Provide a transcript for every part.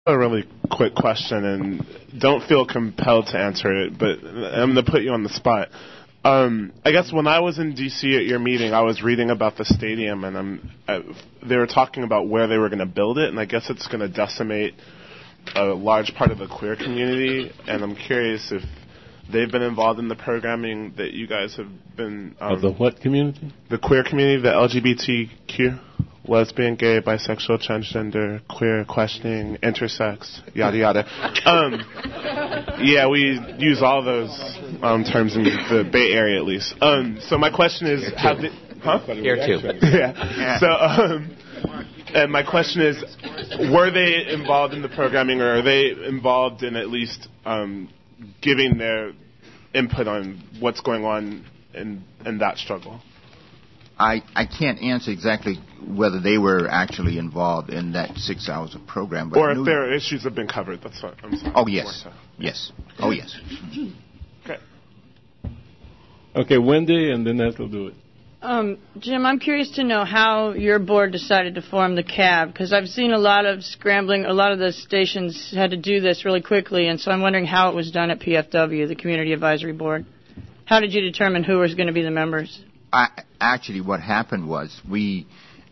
A really quick question, and don't feel compelled to answer it, but I'm going to put you on the spot. I guess when I was in D.C. at your meeting, I was reading about the stadium, and they were talking about where they were going to build it, and I guess it's going to decimate a large part of the queer community, and I'm curious if they've been involved in the programming that you guys have been... of the what community? The queer community, the LGBTQ. Lesbian, gay, bisexual, transgender, queer, questioning, intersex, yada yada. Yeah, we use all those terms in the Bay Area, at least. So my question is, have they, Here too. Yeah. So, and my question is, were they involved in the programming, or are they involved in at least giving their input on what's going on in that struggle? I can't answer exactly whether they were actually involved in that 6 hours of program. But or if their issues have been covered. That's what I'm saying. Oh, yes. Yes. Oh, yes. Okay. Okay, Wendy, and then that'll do it. Jim, I'm curious to know how your board decided to form the CAB, because I've seen a lot of scrambling. A lot of the stations had to do this really quickly, and so I'm wondering how it was done at PFW, the Community Advisory Board. How did you determine who was going to be the members? Actually, what happened was we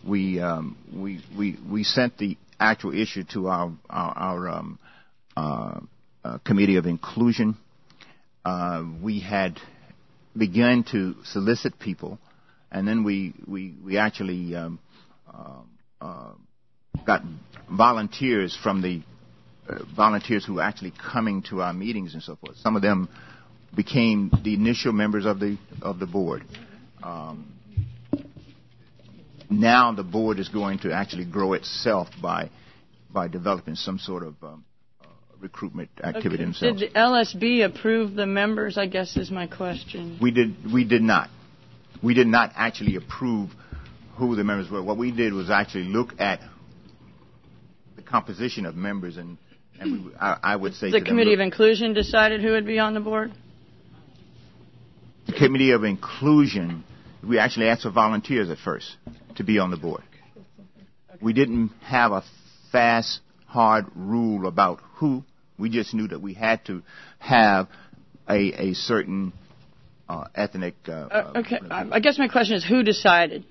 sent the actual issue to our Committee of Inclusion. We had begun to solicit people, and then we actually got volunteers from the volunteers who were actually coming to our meetings and so forth. Some of them became the initial members of the board. Now the board is going to actually grow itself by developing some sort of recruitment activity themselves. Did the LSB approve the members, I guess is my question. We did not. We did not actually approve who the members were. What we did was actually look at the composition of members, and I would say... The Committee of Inclusion decided who would be on the board? The Committee of Inclusion, we actually asked for volunteers at first to be on the board. We didn't have a fast, hard rule about who. We just knew that we had to have a certain ethnic... okay, I guess my question is, who decided?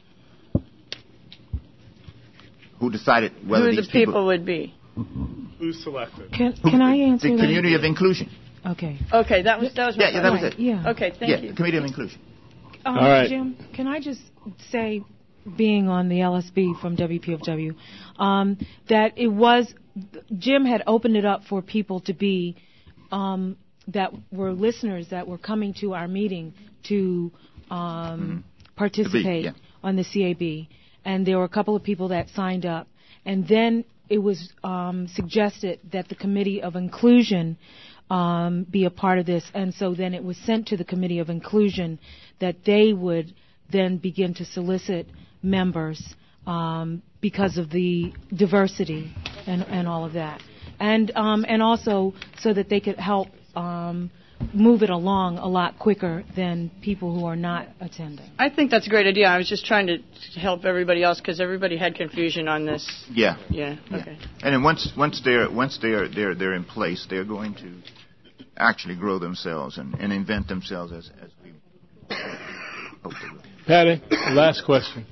Who decided whether who these the people would be? Who selected? Can I answer the that? Community of Inclusion. Okay. Okay, that was my yeah, that was it. Yeah. Okay, thank you. The Committee of Inclusion. All right. Jim, can I just say, being on the LSB from WPFW, that it was, Jim had opened it up for people to be, that were listeners that were coming to our meeting to participate on the CAB. And there were a couple of people that signed up. And then it was suggested that the Committee of Inclusion be a part of this. And so then it was sent to the Committee of Inclusion that they would then begin to solicit members because of the diversity and all of that. And also so that they could help move it along a lot quicker than people who are not attending. I think that's a great idea. I was just trying to help everybody else because everybody had confusion on this. Yeah. Yeah. Okay. And then once they're in place, they're going to actually grow themselves and invent themselves as we hope they will. Patty, last question.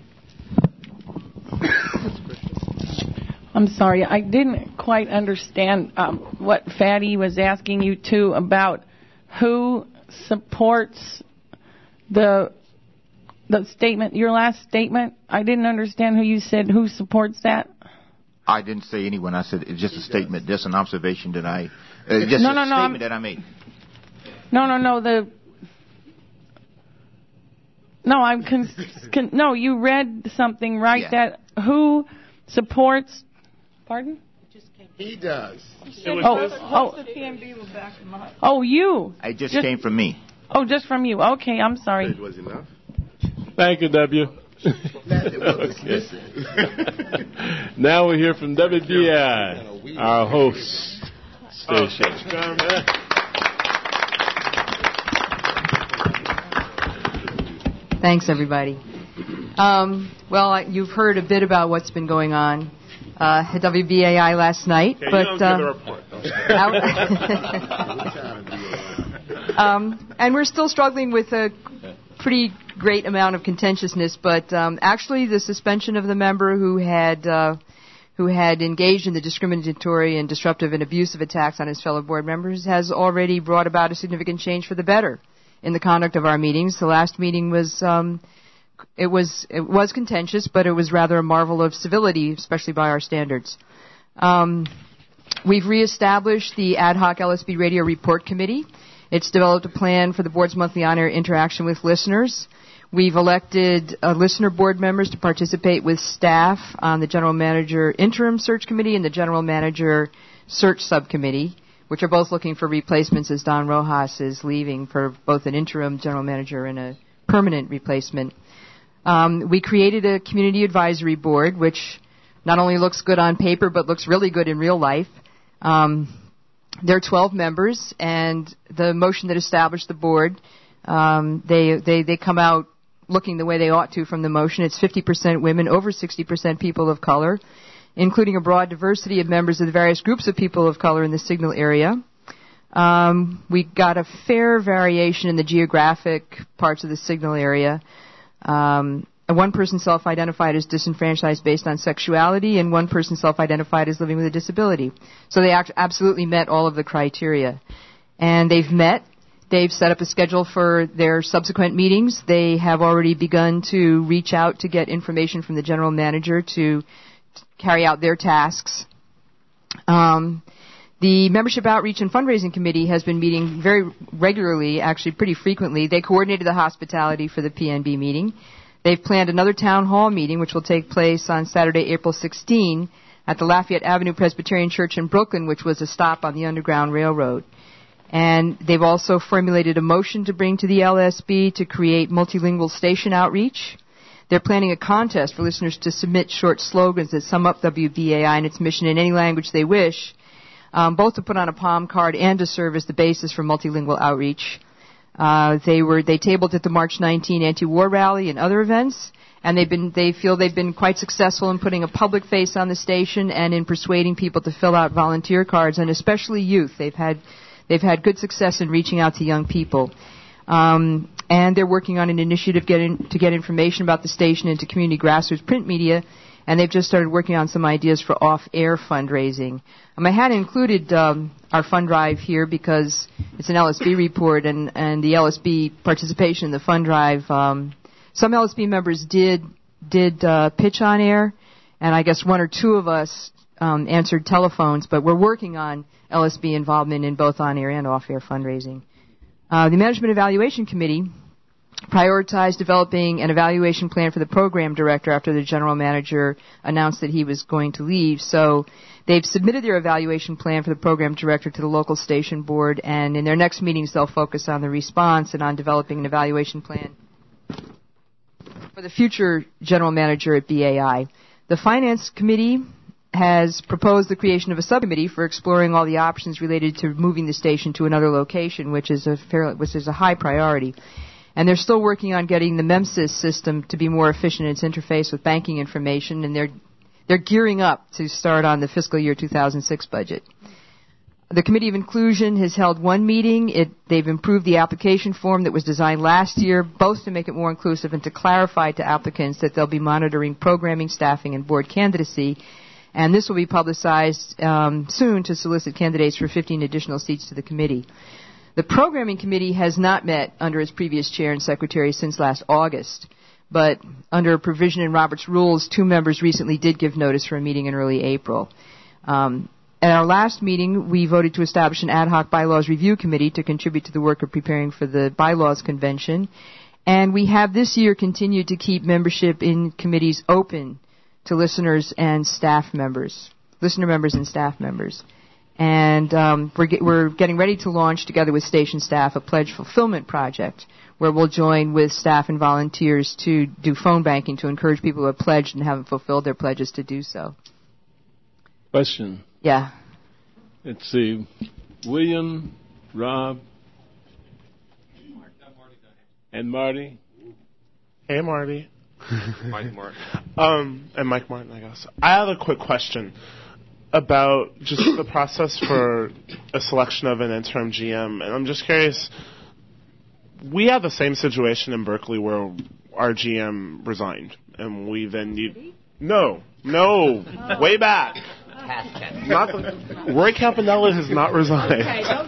I'm sorry, I didn't quite understand what Fatty was asking you to about who supports the statement, your last statement. I didn't understand who you said who supports that. I didn't say anyone. I said it's just a statement, just an observation that I, statement that I made. No, you read something, right? Yeah. That who supports. Pardon? He does. Oh, the PMB will back him up. Oh, you. It just came from me. Oh, just from you. Okay, I'm sorry. It was enough. Thank you, W. Okay. Now we hear from WBI, our host station. Thanks, everybody. Well, you've heard a bit about what's been going on at WBAI last night. Okay, but you don't give the report. And we're still struggling with a pretty great amount of contentiousness. But actually, the suspension of the member who had engaged in the discriminatory and disruptive and abusive attacks on his fellow board members has already brought about a significant change for the better in the conduct of our meetings. The last meeting was it was contentious, but it was rather a marvel of civility, especially by our standards. We've reestablished the ad hoc LSB Radio Report Committee. It's developed a plan for the board's monthly on-air interaction with listeners. We've elected listener board members to participate with staff on the General Manager Interim Search Committee and the General Manager Search Subcommittee, which are both looking for replacements as Don Rojas is leaving for both an interim general manager and a permanent replacement. We created a community advisory board, which not only looks good on paper but looks really good in real life. There are 12 members, and the motion that established the board, they come out looking the way they ought to from the motion. It's 50% women, over 60% people of color, including a broad diversity of members of the various groups of people of color in the Signal area. We got a fair variation in the geographic parts of the Signal area. One person self-identified as disenfranchised based on sexuality, and one person self-identified as living with a disability. So they absolutely met all of the criteria. And they've met. They've set up a schedule for their subsequent meetings. They have already begun to reach out to get information from the general manager to carry out their tasks. The Membership Outreach and Fundraising Committee has been meeting very regularly, actually pretty frequently. They coordinated the hospitality for the PNB meeting. They've planned another town hall meeting, which will take place on Saturday, April 16, at the Lafayette Avenue Presbyterian Church in Brooklyn, which was a stop on the Underground Railroad. And they've also formulated a motion to bring to the LSB to create multilingual station outreach. They're planning a contest for listeners to submit short slogans that sum up WBAI and its mission in any language they wish, both to put on a palm card and to serve as the basis for multilingual outreach. They tabled at the March 19 anti-war rally and other events, and they feel they've been quite successful in putting a public face on the station and in persuading people to fill out volunteer cards, and especially youth. They've had good success in reaching out to young people. And they're working on an initiative to get information about the station into community grassroots print media, and they've just started working on some ideas for off-air fundraising. I had included our fund drive here because it's an LSB report, and the LSB participation in the fund drive. Some LSB members did pitch on air, and I guess one or two of us answered telephones, but we're working on LSB involvement in both on-air and off-air fundraising. The Management Evaluation Committee prioritized developing an evaluation plan for the program director after the general manager announced that he was going to leave. So they've submitted their evaluation plan for the program director to the local station board, and in their next meetings they'll focus on the response and on developing an evaluation plan for the future general manager at BAI. The Finance Committee has proposed the creation of a subcommittee for exploring all the options related to moving the station to another location, which is a high priority. And they're still working on getting the MEMSIS system to be more efficient in its interface with banking information, and they're gearing up to start on the fiscal year 2006 budget. The Committee of Inclusion has held one meeting. They've improved the application form that was designed last year, both to make it more inclusive and to clarify to applicants that they'll be monitoring programming, staffing, and board candidacy. And this will be publicized soon to solicit candidates for 15 additional seats to the committee. The Programming Committee has not met under its previous chair and secretary since last August, but under a provision in Robert's Rules, 2 members recently did give notice for a meeting in early April. At our last meeting, we voted to establish an ad hoc bylaws review committee to contribute to the work of preparing for the bylaws convention, and we have this year continued to keep membership in committees open to listeners and staff members, listener members and staff members. And we're getting ready to launch, together with station staff, a pledge fulfillment project where we'll join with staff and volunteers to do phone banking to encourage people who have pledged and haven't fulfilled their pledges to do so. Question. Yeah. Let's see. William, Rob, and Marty. Hey, Marty. Mike Martin. And Mike Martin, I guess. I have a quick question about just the process for a selection of an interim GM, and I'm just curious. We have the same situation in Berkeley where our GM resigned, and we then need no, way back. Roy Campanella has not resigned.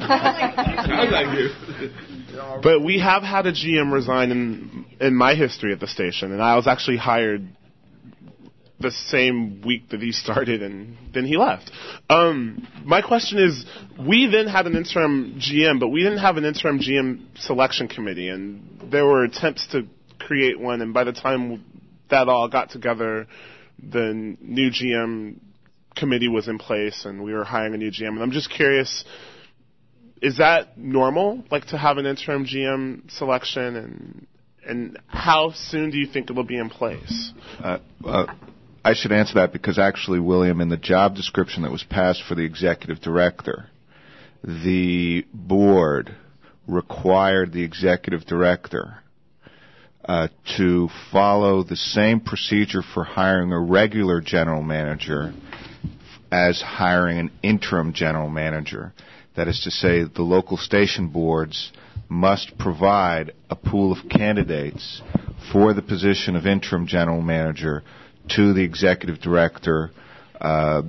But we have had a GM resign in my history at the station, and I was actually hired the same week that he started, and then he left. My question is, we then had an interim GM, but we didn't have an interim GM selection committee, and there were attempts to create one, and by the time that all got together, the new GM committee was in place, and we were hiring a new GM. And I'm just curious, is that normal, like to have an interim GM selection, and how soon do you think it will be in place? I should answer that because actually, William, in the job description that was passed for the executive director, the board required the executive director to follow the same procedure for hiring a regular general manager as hiring an interim general manager. That is to say, the local station boards must provide a pool of candidates for the position of interim general manager to the executive director for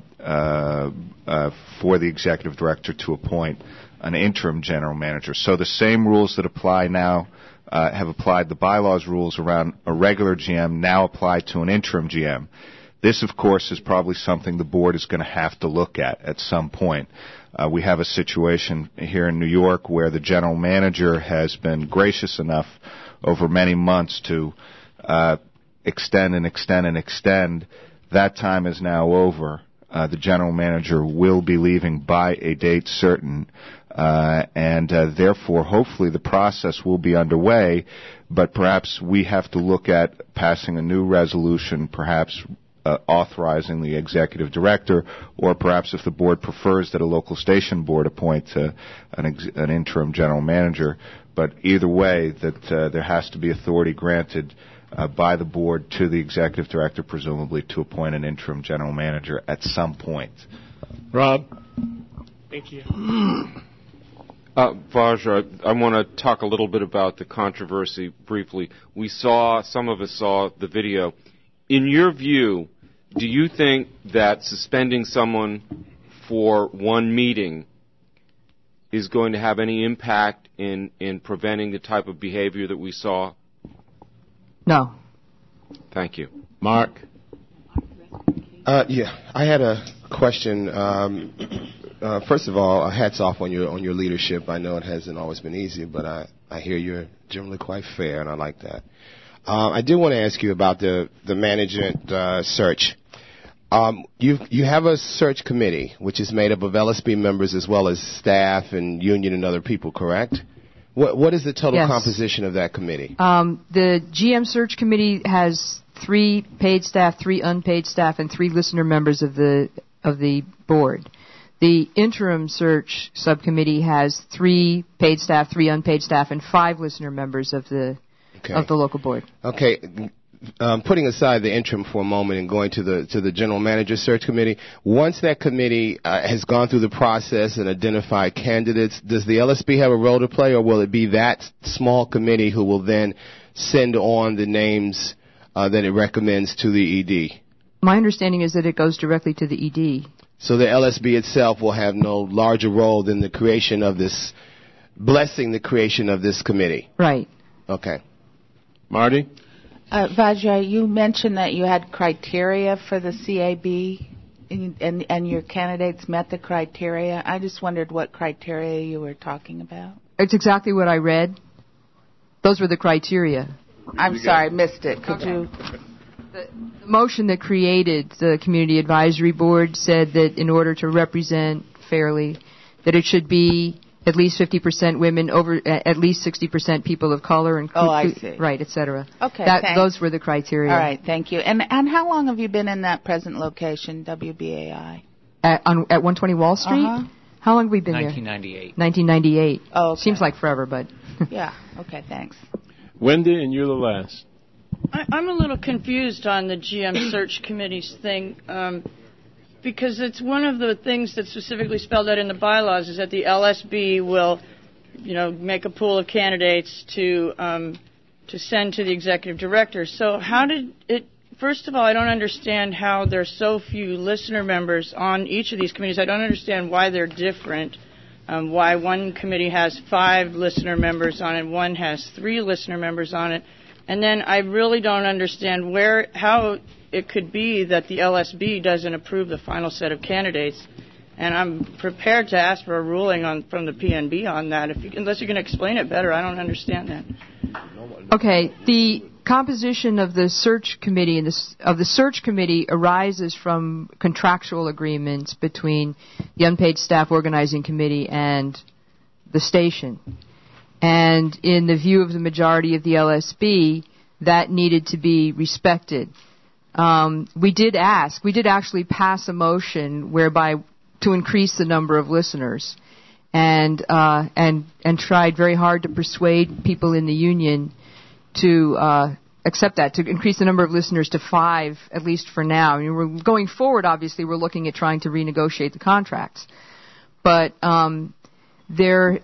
the executive director to appoint an interim general manager. So the same rules that apply now have applied. The bylaws rules around a regular GM now apply to an interim GM. This, of course, is probably something the board is going to have to look at some point. We have a situation here in New York where the general manager has been gracious enough over many months to extend. That time is now over. The general manager will be leaving by a date certain, and therefore, hopefully, the process will be underway, but perhaps we have to look at passing a new resolution, perhaps authorizing the executive director, or perhaps if the board prefers that a local station board appoint an interim general manager. But either way, that there has to be authority granted by the board to the executive director, presumably, to appoint an interim general manager at some point. Rob? Thank you. Vaj, I want to talk a little bit about the controversy briefly. Some of us saw the video. In your view, do you think that suspending someone for one meeting is going to have any impact in preventing the type of behavior that we saw? No. Thank you. Mark? Yeah, I had a question. First of all, hats off on your leadership. I know it hasn't always been easy, but I hear you're generally quite fair, and I like that. I did want to ask you about the management search. You have a search committee, which is made up of LSB members as well as staff and union and other people, correct? What is the total composition of that committee? The GM search committee has 3 paid staff, 3 unpaid staff, and 3 listener members of the board. The interim search subcommittee has 3 paid staff, 3 unpaid staff, and 5 listener members of the local board. Okay. Putting aside the interim for a moment and going to the general manager search committee, once that committee has gone through the process and identified candidates, does the LSB have a role to play, or will it be that small committee who will then send on the names that it recommends to the ED? My understanding is that it goes directly to the ED. So the LSB itself will have no larger role than the creation of this, blessing the creation of this committee? Right. Okay. Marty? Vajra, you mentioned that you had criteria for the CAB and your candidates met the criteria. I just wondered what criteria you were talking about. It's exactly what I read. Those were the criteria. I'm sorry, I missed it. Could you? The motion that created the Community Advisory Board said that in order to represent fairly, that it should be at least 50% women, over at least 60% people of color, and I see. Right, etc. Okay, those were the criteria. All right, thank you. And how long have you been in that present location, WBAI? At 120 Wall Street? Uh-huh. How long have we been 1998. there? 1998. Oh, okay. Seems like forever, but. Yeah. Okay. Thanks. Wendy, and you're the last. I'm a little confused on the GM search committee's thing, because it's one of the things that's specifically spelled out in the bylaws is that the LSB will, make a pool of candidates to send to the executive director. So how did it? First of all, I don't understand how there's so few listener members on each of these committees. I don't understand why they're different. Why one committee has 5 listener members on it, one has 3 listener members on it. And then I really don't understand how it could be that the LSB doesn't approve the final set of candidates. And I'm prepared to ask for a ruling from the PNB on that. Unless you can explain it better, I don't understand that. Okay, the composition of the search committee arises from contractual agreements between the unpaid staff organizing committee and the station. And in the view of the majority of the LSB, that needed to be respected. We did actually pass a motion whereby to increase the number of listeners, and tried very hard to persuade people in the union to accept that, to increase the number of listeners to 5, at least for now. I mean, we're going forward, obviously, we're looking at trying to renegotiate the contracts. But there's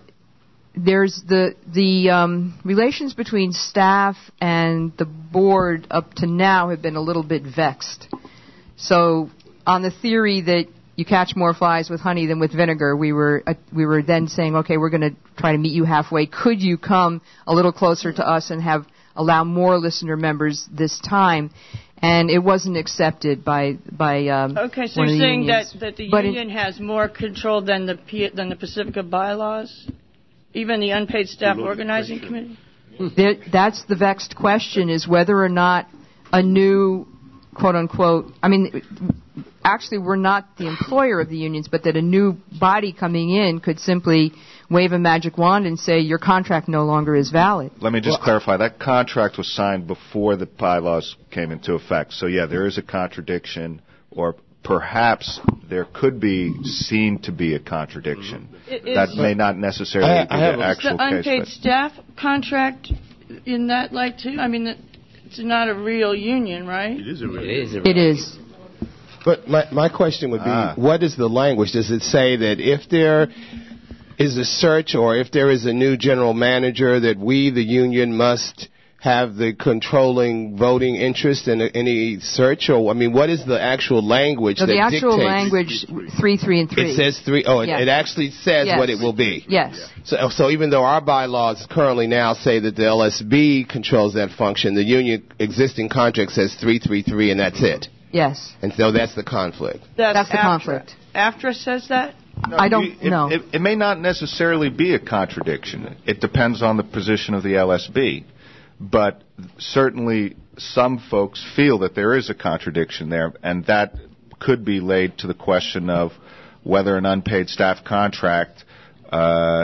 the relations between staff and the board up to now have been a little bit vexed. So on the theory that you catch more flies with honey than with vinegar, we were then saying, okay, we're going to try to meet you halfway. Could you come a little closer to us and allow more listener members this time? And it wasn't accepted by okay, so you're saying that the union has more control than the Pacifica bylaws, even the unpaid staff organizing committee? That's the vexed question: is whether or not a new quote unquote. I mean, actually, we're not the employer of the unions, but that a new body coming in could simply wave a magic wand and say your contract no longer is valid. Let me just clarify. That contract was signed before the bylaws came into effect. So, yeah, there is a contradiction, or perhaps there could be seen to be a contradiction. That may not necessarily be the actual case. Is the unpaid staff contract in that light, too? I mean, it's not a real union, right? It is. But my question would be, what is the language? Does it say that if there is a search or if there is a new general manager that we, the union, must have the controlling voting interest in any search? Or, I mean, what is the actual language that dictates? The actual language, 3, 3, and 3. It says 3. Oh, yes. It actually says what it will be. Yes. So even though our bylaws currently now say that the LSB controls that function, the union existing contract says 3, 3, 3, and that's it. Yes. And so that's the conflict. That's the conflict. AFTRA says that? No, I don't know. It may not necessarily be a contradiction. It depends on the position of the LSB. But certainly some folks feel that there is a contradiction there, and that could be laid to the question of whether an unpaid staff contract, was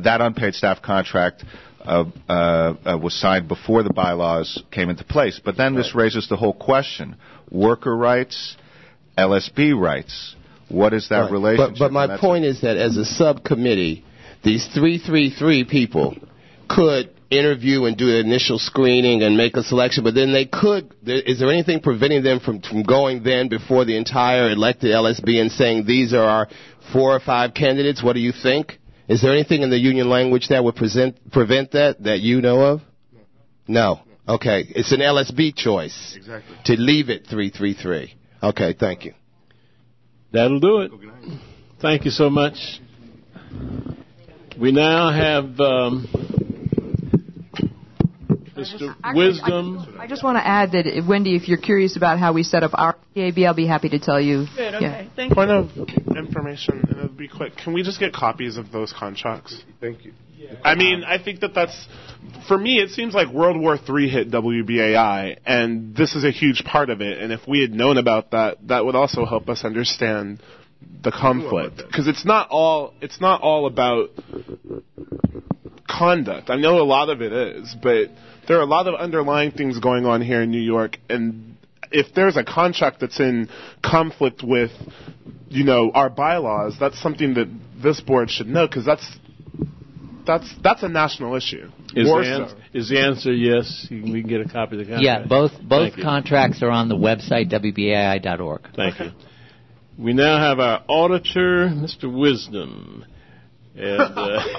signed before the bylaws came into place. But then this raises the whole question: worker rights, LSB rights. What is that relationship? But my point is that as a subcommittee, these 333 people could interview and do the initial screening and make a selection, but then they could. Is there anything preventing them from going then before the entire elected LSB and saying these are our 4 or 5 candidates? What do you think? Is there anything in the union language that would prevent that you know of? No. Okay. It's an LSB choice to leave it 333. Okay. Thank you. That'll do it. Thank you so much. We now have Mr. Wisdom. I just want to add that, Wendy, if you're curious about how we set up our PAB, I'll be happy to tell you. Good, okay. Yeah. Thank you. Point of information, and it'll be quick. Can we just get copies of those contracts? Thank you. I mean, I think that's, for me, it seems like World War III hit WBAI, and this is a huge part of it. And if we had known about that, that would also help us understand the conflict, because it's not all about conduct. I know a lot of it is, but there are a lot of underlying things going on here in New York, and if there's a contract that's in conflict with, our bylaws, that's something that this board should know, because that's a national issue. Is the answer yes? We can get a copy of the contract. Yeah, both contracts are on the website wbai.org. Thank you. We now have our auditor, Mr. Wisdom, and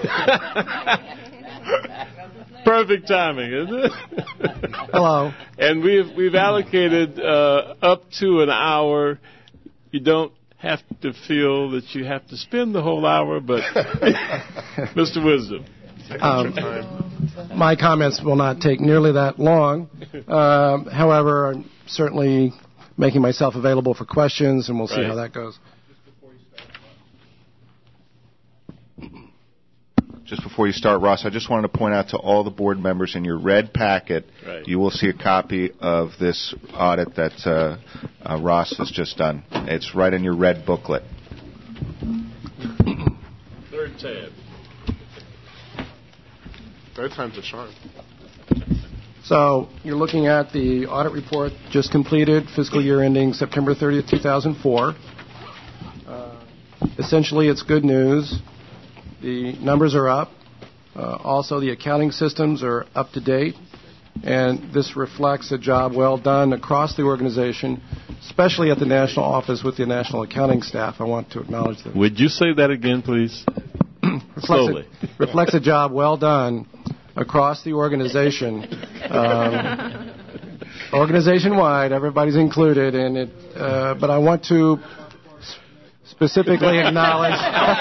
perfect timing, isn't it? Hello. And we've allocated up to an hour. You don't have to feel that you have to spend the whole hour, but Mr. Wisdom. My comments will not take nearly that long. However, I'm certainly making myself available for questions, and we'll see how that goes. Just before you start, Ross, I just wanted to point out to all the board members in your red packet, you will see a copy of this audit that Ross has just done. It's right in your red booklet. Third tab. Third time's a charm. So you're looking at the audit report just completed, fiscal year ending September 30th, 2004. Essentially, it's good news. The numbers are up. Also, the accounting systems are up to date. And this reflects a job well done across the organization, especially at the national office with the national accounting staff. I want to acknowledge them. Would you say that again, please? Slowly. Reflects a job well done across the organization. Organization-wide, everybody's included in it. But I want to specifically acknowledge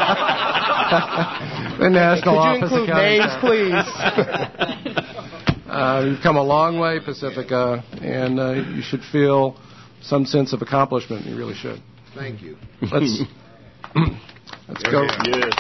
the national office accounting staff. Could you include names, please? You've come a long way, Pacifica, and you should feel some sense of accomplishment. You really should. Thank you. Let's go. Yes.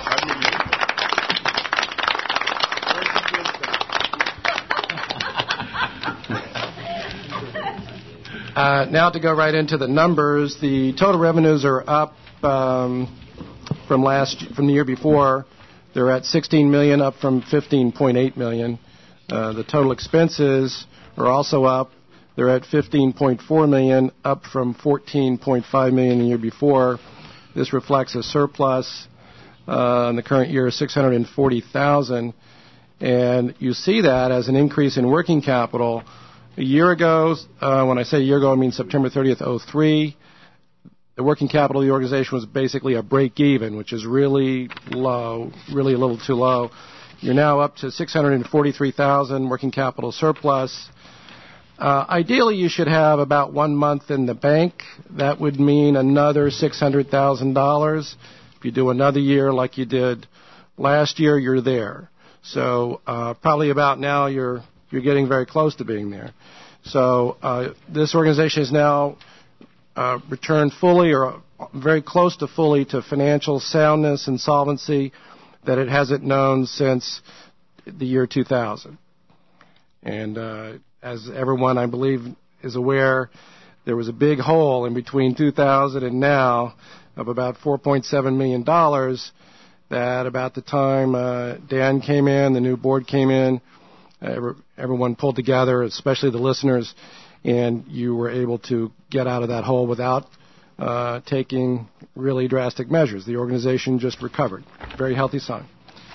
Now to go right into the numbers, the total revenues are up from the year before. They're at $16 million, up from $15.8 million. The total expenses are also up. They're at $15.4 million, up from $14.5 million the year before. This reflects a surplus in the current year of $640,000, and you see that as an increase in working capital. A year ago, when I say a year ago, I mean September 30th, 2003, the working capital of the organization was basically a break-even, which is really low, really a little too low. You're now up to $643,000 working capital surplus. Ideally, you should have about 1 month in the bank. That would mean another $600,000. If you do another year like you did last year, you're there. So probably about now you're getting very close to being there. So this organization is now returned fully or very close to fully to financial soundness and solvency that it hasn't known since the year 2000. And as everyone, I believe, is aware, there was a big hole in between 2000 and now of about $4.7 million that about the time Dan came in, the new board came in, everyone pulled together, especially the listeners, and you were able to get out of that hole without taking really drastic measures. The organization just recovered. Very healthy sign.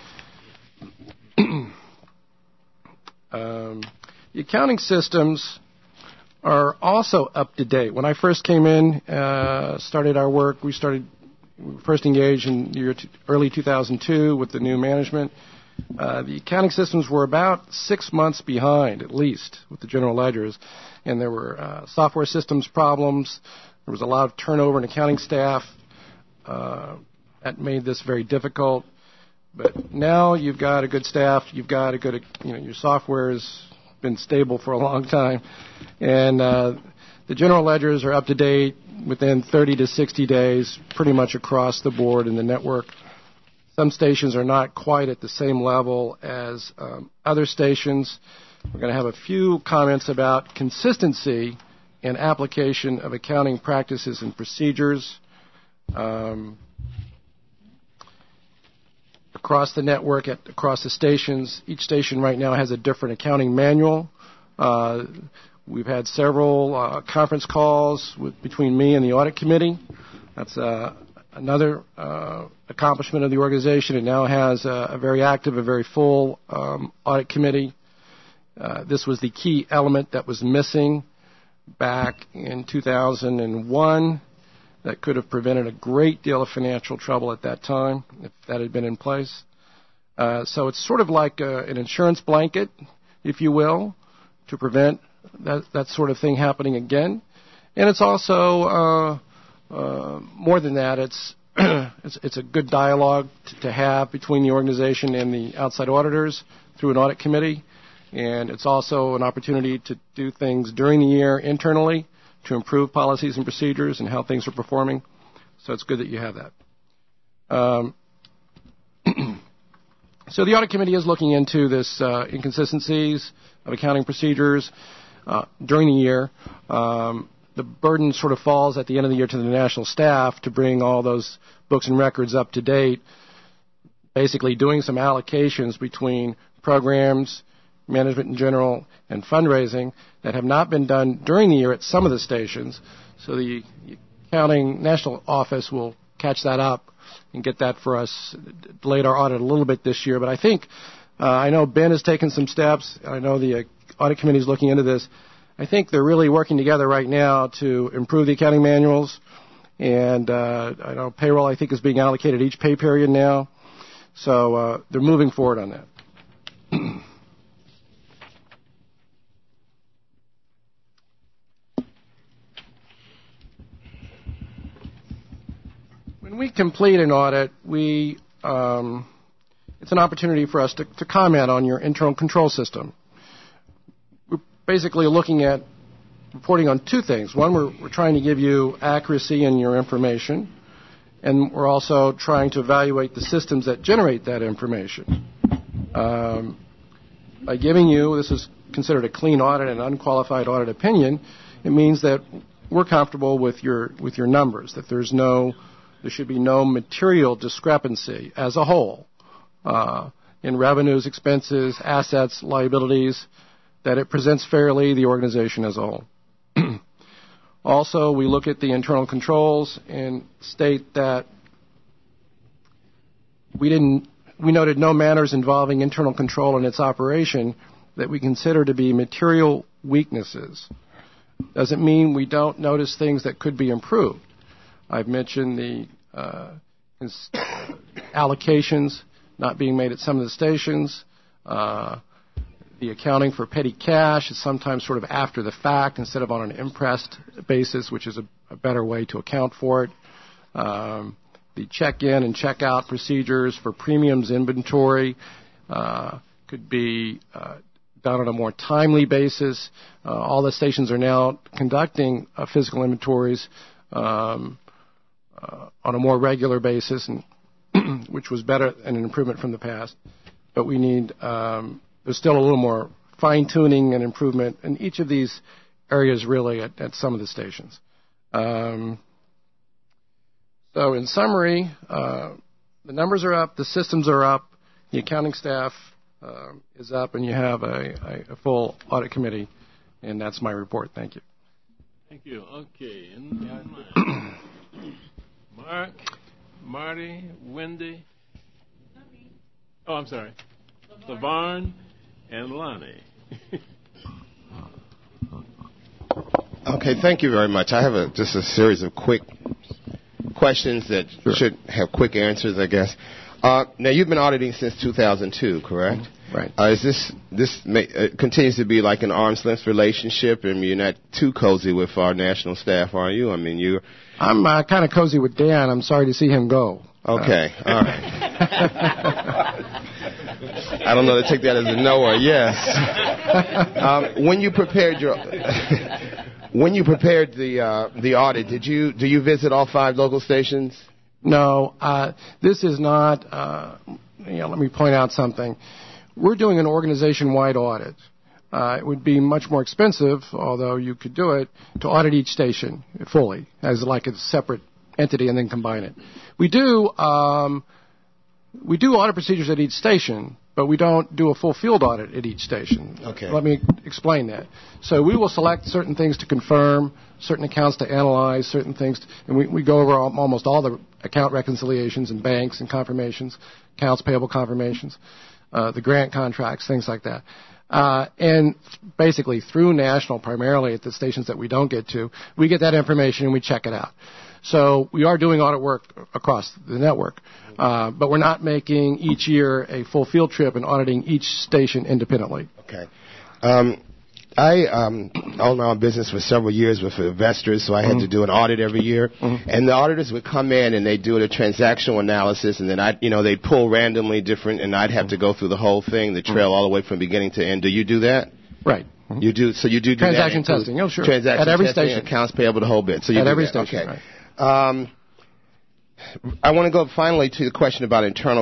The accounting systems are also up to date. When I first came in, started our work, we first engaged in the year early 2002 with the new management. The accounting systems were about 6 months behind, at least, with the general ledgers, and there were software systems problems. There was a lot of turnover in accounting staff. That made this very difficult. But now you've got a good staff. You've got a good, your software has been stable for a long time, and the general ledgers are up to date within 30 to 60 days, pretty much across the board in the network. Some stations are not quite at the same level as other stations. We're going to have a few comments about consistency and application of accounting practices and procedures. Across the network, across the stations, each station right now has a different accounting manual. We've had several conference calls between me and the audit committee. That's Another accomplishment of the organization, it now has a very active, a very full audit committee. This was the key element that was missing back in 2001 that could have prevented a great deal of financial trouble at that time if that had been in place. So it's sort of like an insurance blanket, if you will, to prevent that sort of thing happening again. And it's also more than that. It's a good dialogue to have between the organization and the outside auditors through an audit committee. And it's also an opportunity to do things during the year internally to improve policies and procedures and how things are performing. So it's good that you have that. So the audit committee is looking into this inconsistencies of accounting procedures during the year. The burden sort of falls at the end of the year to the national staff to bring all those books and records up to date, basically doing some allocations between programs, management in general, and fundraising that have not been done during the year at some of the stations. So the accounting national office will catch that up and get that for us, delayed our audit a little bit this year. But I think, I know Ben has taken some steps. I know the audit committee is looking into this. I think they're really working together right now to improve the accounting manuals. And I know payroll, I think, is being allocated each pay period now. So they're moving forward on that. When we complete an audit, it's an opportunity for us to comment on your internal control system. We're basically looking at reporting on two things. One, we're trying to give you accuracy in your information, and we're also trying to evaluate the systems that generate that information. By giving you, this is considered a clean audit and unqualified audit opinion, it means that we're comfortable with your numbers, that there should be no material discrepancy as a whole in revenues, expenses, assets, liabilities, that it presents fairly the organization as a whole. Also, we look at the internal controls and state that we noted no matters involving internal control and its operation that we consider to be material weaknesses. Doesn't mean we don't notice things that could be improved. I've mentioned the allocations not being made at some of the stations. The accounting for petty cash is sometimes sort of after the fact instead of on an impressed basis, which is a better way to account for it. The check-in and check-out procedures for premiums inventory could be done on a more timely basis. All the stations are now conducting physical inventories on a more regular basis, and which was better and an improvement from the past. But we need there's still a little more fine-tuning and improvement in each of these areas, really, at some of the stations. So in summary, the numbers are up, the systems are up, the accounting staff is up, and you have a full audit committee, and that's my report. Thank you. Thank you. Okay. Mark, Marty, Wendy. Oh, I'm sorry. LaVarn and Lonnie. Okay, thank you very much. I have just a series of quick questions that should have quick answers, I guess. Now, you've been auditing since 2002, correct? Right. Is this continues to be like an arm's length relationship? I mean, you're not too cozy with our national staff, are you? I mean, I'm kind of cozy with Dan. I'm sorry to see him go. Okay, all right. I don't know to take that as a no or a yes. When you prepared the audit, do you visit all 5 local stations? No, this is not. Let me point out something. We're doing an organization-wide audit. It would be much more expensive, although you could do it, to audit each station fully as like a separate entity and then combine it. We do audit procedures at each station, but we don't do a full field audit at each station. Okay. Let me explain that. So we will select certain things to confirm, certain accounts to analyze, certain things, and we go over almost all the account reconciliations and banks and confirmations, accounts payable confirmations, the grant contracts, things like that. And basically through national, primarily at the stations that we don't get to, we get that information and we check it out. So we are doing audit work across the network, but we're not making each year a full field trip and auditing each station independently. Okay. I owned my own business for several years with investors, so I had to do an audit every year. And the auditors would come in and they'd do a transactional analysis, and then they'd pull randomly different, and I'd have to go through the whole thing, the trail all the way from beginning to end. Do you do that? Right. You do. So you do transaction that testing. Oh, sure. Transaction at every testing, station, accounts payable, the whole bit. So you at do every that. station. Okay. Right. I want to go finally to the question about internal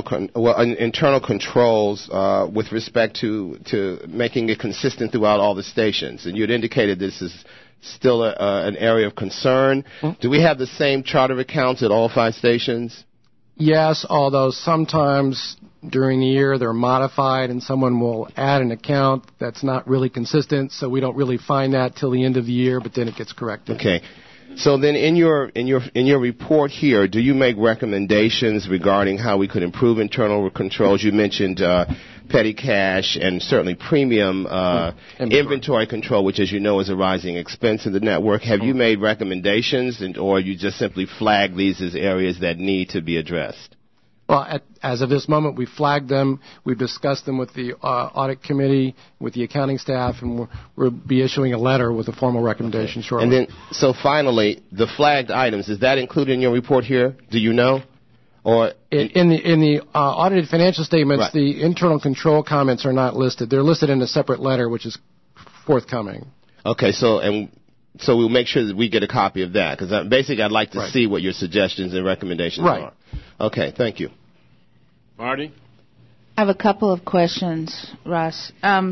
controls with respect to making it consistent throughout all the stations. And you had indicated this is still an area of concern. Do we have the same chart of accounts at all 5 stations? Yes, although sometimes during the year they're modified and someone will add an account that's not really consistent, so we don't really find that till the end of the year, but then it gets corrected. Okay. So then in your report here, do you make recommendations regarding how we could improve internal controls? You mentioned petty cash and certainly premium inventory control, which, as you know, is a rising expense in the network. Have you made recommendations, or you just simply flag these as areas that need to be addressed? Well, as of this moment, we've flagged them. We've discussed them with the audit committee, with the accounting staff, and we'll be issuing a letter with a formal recommendation shortly. And then, so finally, the flagged items, is that included in your report here? Do you know? Or in the audited financial statements, right. The internal control comments are not listed. They're listed in a separate letter, which is forthcoming. Okay, so we'll make sure that we get a copy of that, because basically I'd like to right. see what your suggestions and recommendations right. are. Okay, thank you. Marty? I have a couple of questions, Russ.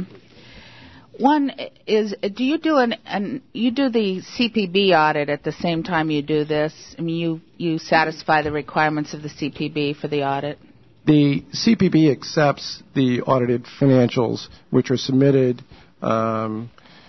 One is, do you do you do the CPB audit at the same time you do this? I mean, you satisfy the requirements of the CPB for the audit? The CPB accepts the audited financials, which are submitted to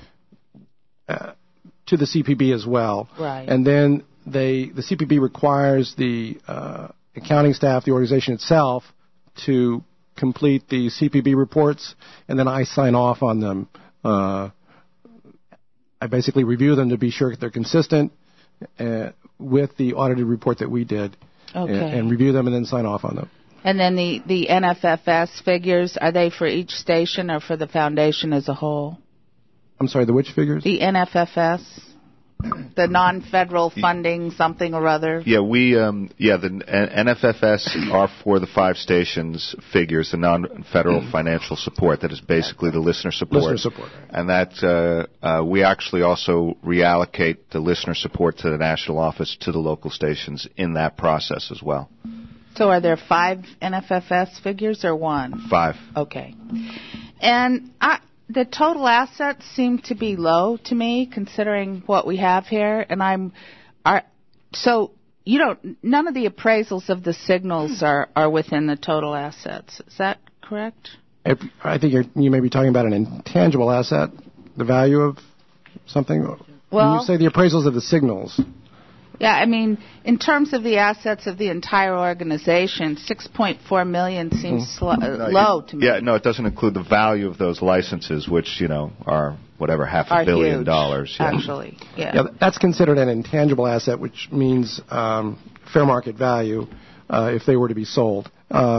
the CPB as well. Right. And then the CPB requires the accounting staff, the organization itself, to complete the CPB reports, and then I sign off on them. I basically review them to be sure that they're consistent with the audited report that we did, and review them and then sign off on them. And then the NFFS figures, are they for each station or for the foundation as a whole? I'm sorry, the which figures? The NFFS, the non-federal funding, something or other. Yeah, the NFFS are for the 5 stations figures, the non-federal financial support. That is basically the listener support. Listener support. And that we actually also reallocate the listener support to the national office to the local stations in that process as well. So are there 5 NFFS figures or 1? 5. Okay. And the total assets seem to be low to me, considering what we have here. And so none of the appraisals of the signals are within the total assets. Is that correct? I think you may be talking about an intangible asset, the value of something. When you say the appraisals of the signals. Yeah, I mean, in terms of the assets of the entire organization, $6.4 million seems low to me. Yeah, no, it doesn't include the value of those licenses, which, are whatever, $500 million. Huge, actually, yeah, that's considered an intangible asset, which means fair market value if they were to be sold.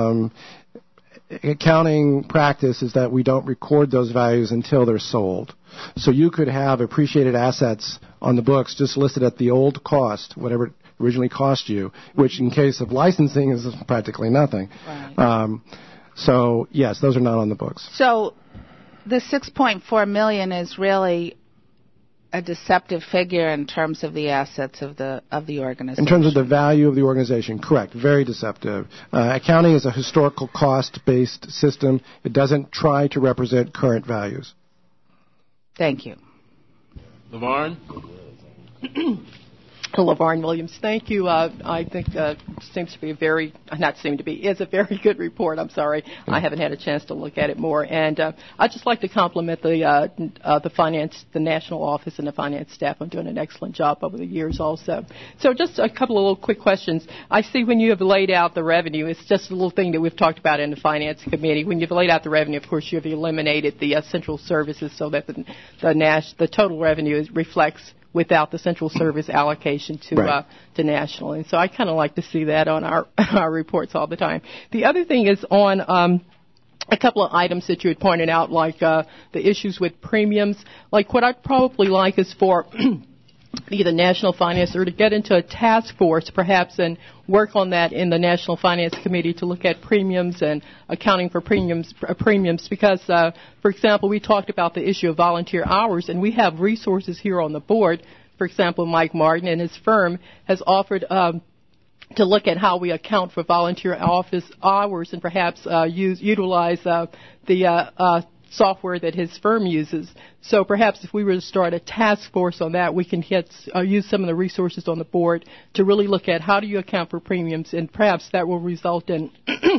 Accounting practice is that we don't record those values until they're sold. So you could have appreciated assets on the books just listed at the old cost, whatever it originally cost you, which in case of licensing is practically nothing. Right. So, yes, those are not on the books. So the $6.4 million is really a deceptive figure in terms of the assets of the organization. In terms of the value of the organization, correct. Very deceptive. Accounting is a historical cost-based system. It doesn't try to represent current values. Thank you. LeVarn? LaVarn Williams. Thank you. I think seems to be is a very good report. I'm sorry, I haven't had a chance to look at it more. And I'd just like to compliment the national office and the finance staff on doing an excellent job over the years also. So just a couple of little quick questions. I see when you have laid out the revenue, it's just a little thing that we've talked about in the finance committee. When you've laid out the revenue, of course, you've eliminated the central services so that the total revenue reflects without the central service allocation to national. And so I kind of like to see that on our reports all the time. The other thing is on a couple of items that you had pointed out, like the issues with premiums. Like what I'd probably like is for the National Finance or to get into a task force perhaps and work on that in the National Finance Committee to look at premiums and accounting for premiums because, for example, we talked about the issue of volunteer hours, and we have resources here on the board. For example, Mike Martin and his firm has offered to look at how we account for volunteer office hours and perhaps utilize the software that his firm uses. So perhaps if we were to start a task force on that, we can use some of the resources on the board to really look at how do you account for premiums, and perhaps that will result in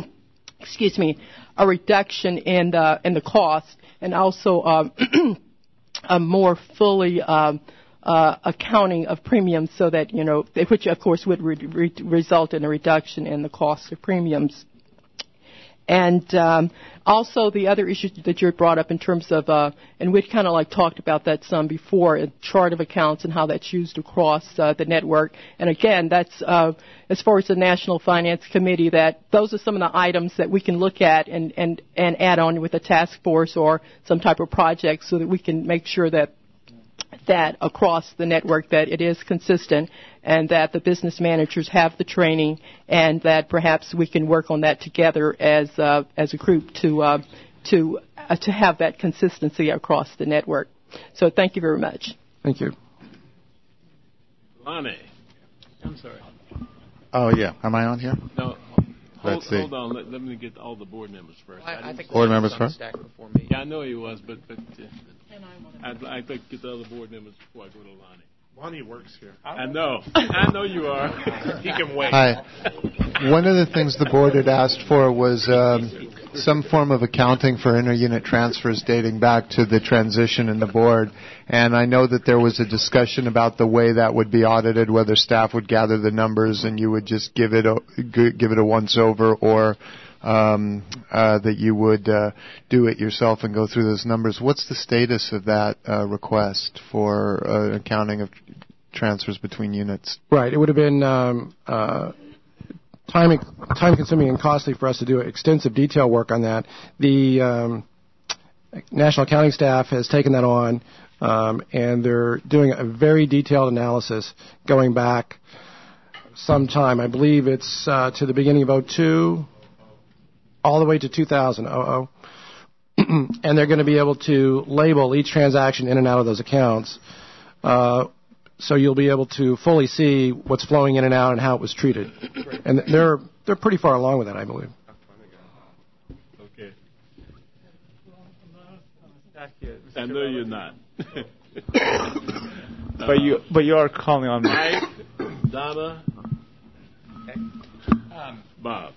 a reduction in the cost, and also a more fully accounting of premiums, so that which of course would result in a reduction in the cost of premiums. And also the other issue that you brought up in terms of, and we'd kind of talked about that some before, a chart of accounts and how that's used across the network. And again, that's as far as the National Finance Committee, that those are some of the items that we can look at and add on with a task force or some type of project, so that we can make sure that across the network that it is consistent, and that the business managers have the training, and that perhaps we can work on that together as a group to have that consistency across the network. So thank you very much. Thank you. Lonnie, I'm sorry. Oh yeah, am I on here? No. Hold on. Let me get all the board members first. I think board members first. Yeah, I know he was, but I'd like to get the other board members before I go to Lonnie. Lonnie works here. I know. I know you are. He can wait. Hi. One of the things the board had asked for was some form of accounting for inter-unit transfers dating back to the transition in the board. And I know that there was a discussion about the way that would be audited, whether staff would gather the numbers and you would just give it a once-over, or that you would do it yourself and go through those numbers. What's the status of that request for accounting of transfers between units? Right. It would have been time-consuming and costly for us to do extensive detail work on that. The National Accounting staff has taken that on, and they're doing a very detailed analysis going back some time. I believe it's to the beginning of 2002, all the way to 2000. And they're going to be able to label each transaction in and out of those accounts. So you'll be able to fully see what's flowing in and out and how it was treated. And they're pretty far along with that, I believe. Okay. I know you're not. But you are calling on me. Mike, Donna, Bob.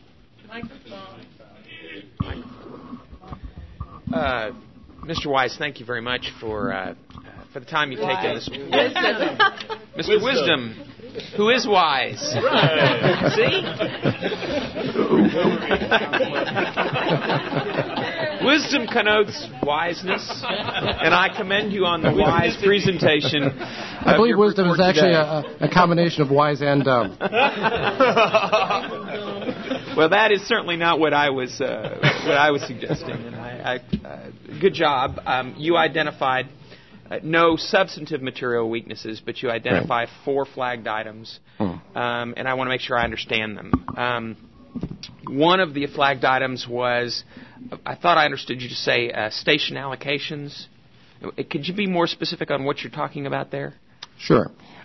Mr. Wise, thank you very much for the time you've taken this. Mr. Wisdom, who is wise. Right. See? Wisdom connotes wiseness, and I commend you on the wise presentation. I believe wisdom is actually a combination of wise and dumb. Well, that is certainly not what I was suggesting. And good job. You identified no substantive material weaknesses, but you identified 4 flagged items, and I want to make sure I understand them. One of the flagged items was, I thought I understood you to say station allocations. Could you be more specific on what you're talking about there? Sure.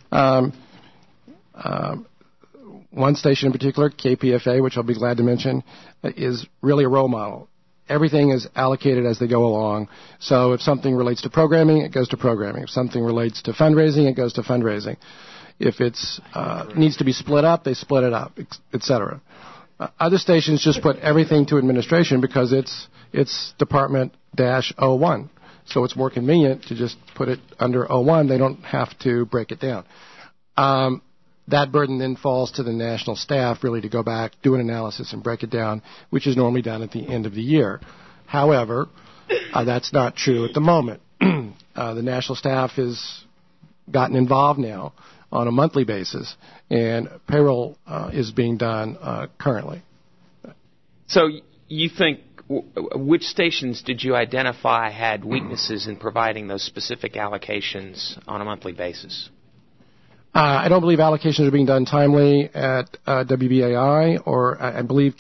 One station in particular, KPFA, which I'll be glad to mention, is really a role model. Everything is allocated as they go along. So if something relates to programming, it goes to programming. If something relates to fundraising, it goes to fundraising. If it's needs to be split up, they split it up, etc. Other stations just put everything to administration because it's Department-01. So it's more convenient to just put it under 01. They don't have to break it down. That burden then falls to the national staff really to go back, do an analysis, and break it down, which is normally done at the end of the year. However, that's not true at the moment. The national staff has gotten involved now on a monthly basis, and payroll is being done currently. So you think which stations did you identify had weaknesses in providing those specific allocations on a monthly basis? I don't believe allocations are being done timely at WBAI, or I believe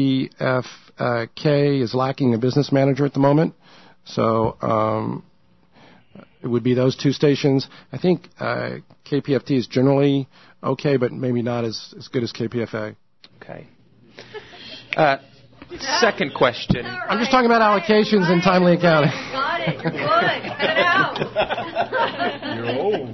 KPFK is lacking a business manager at the moment. So it would be those two stations. I think KPFT is generally okay, but maybe not as good as KPFA. Okay. Second question. I'm just talking about allocations and timely accounting. Got it. You're good. Cut it out. You're old.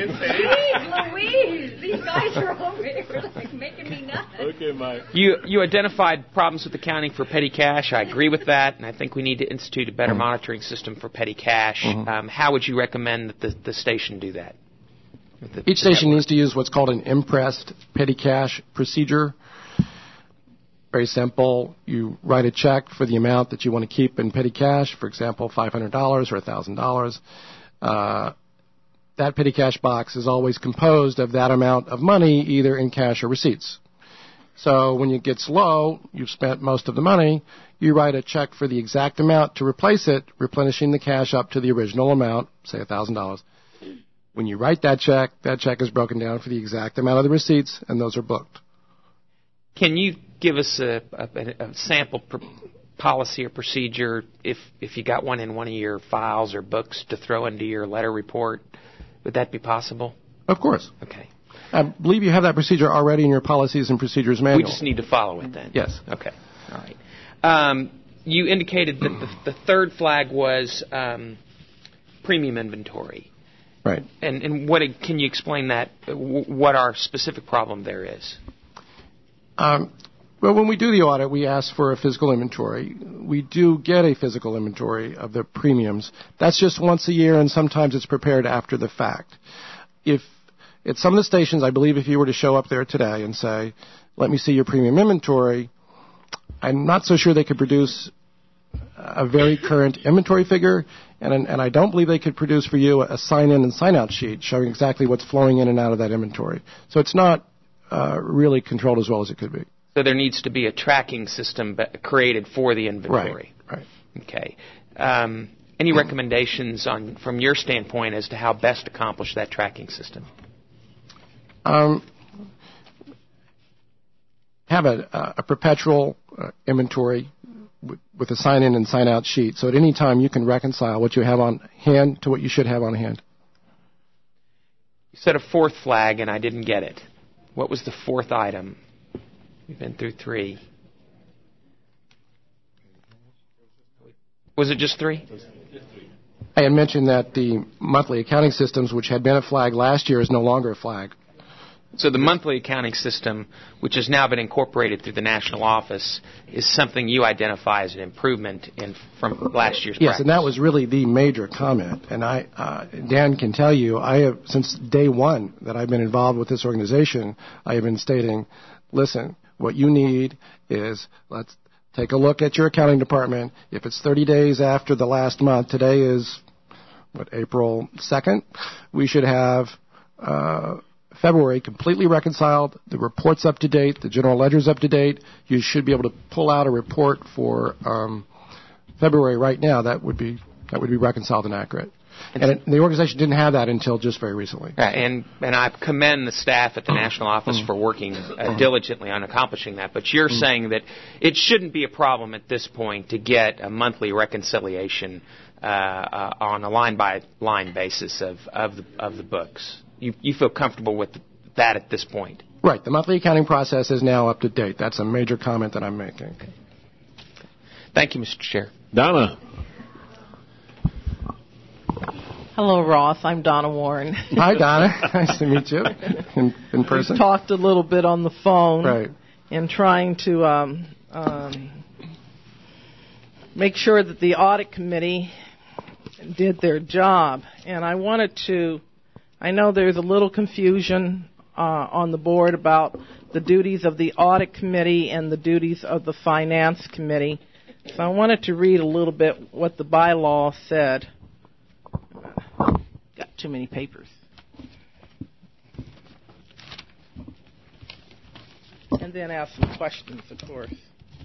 Louise, these guys are over here like making me nuts. Okay, Mike. You identified problems with accounting for petty cash. I agree with that, and I think we need to institute a better monitoring system for petty cash. How would you recommend that the station do that? Each station needs to use what's called an impressed petty cash procedure. Very simple. You write a check for the amount that you want to keep in petty cash, for example, $500 or $1,000. That petty cash box is always composed of that amount of money, either in cash or receipts. So when it gets low, you've spent most of the money, you write a check for the exact amount to replace it, replenishing the cash up to the original amount, say $1,000. When you write that check is broken down for the exact amount of the receipts, and those are booked. Can you give us a sample policy or procedure if you got one in one of your files or books to throw into your letter report? Would that be possible? Of course. Okay. I believe you have that procedure already in your policies and procedures manual. We just need to follow it then. Yes. Okay. All right. You indicated that the third flag was premium inventory. Right. And what can you explain that? What our specific problem there is? Well, when we do the audit, we ask for a physical inventory. We do get a physical inventory of the premiums. That's just once a year, and sometimes it's prepared after the fact. If at some of the stations, I believe if you were to show up there today and say, let me see your premium inventory, I'm not so sure they could produce a very current inventory figure, and I don't believe they could produce for you a sign-in and sign-out sheet showing exactly what's flowing in and out of that inventory. So it's not really controlled as well as it could be. So there needs to be a tracking system created for the inventory. Right. Okay. Any recommendations from your standpoint as to how best to accomplish that tracking system? Have a perpetual inventory with a sign-in and sign-out sheet. So at any time you can reconcile what you have on hand to what you should have on hand. You said a fourth flag, and I didn't get it. What was the fourth item? We've been through three. Was it just three? I had mentioned that the monthly accounting systems, which had been a flag last year, is no longer a flag. So the monthly accounting system, which has now been incorporated through the national office, is something you identify as an improvement from last year's practice. Yes, and that was really the major comment. And Dan can tell you, I have, since day one that I've been involved with this organization, I have been stating, listen, what you need is let's take a look at your accounting department. If it's 30 days after the last month, today is, April 2nd, we should have February completely reconciled, the report's up to date, the general ledger's up to date. You should be able to pull out a report for February right now. That would be reconciled and accurate. And the organization didn't have that until just very recently. And I commend the staff at the national office for working diligently on accomplishing that. But you're saying that it shouldn't be a problem at this point to get a monthly reconciliation on a line-by-line basis of the books. You feel comfortable with that at this point? Right. The monthly accounting process is now up to date. That's a major comment that I'm making. Okay. Thank you, Mr. Chair. Donna. Hello, Ross. I'm Donna Warren. Hi, Donna. Nice to meet you in person. We talked a little bit on the phone. Right. And trying to make sure that the audit committee did their job. And I know there's a little confusion on the board about the duties of the audit committee and the duties of the finance committee. So I wanted to read a little bit what the bylaw said. Got too many papers. And then ask some questions, of course.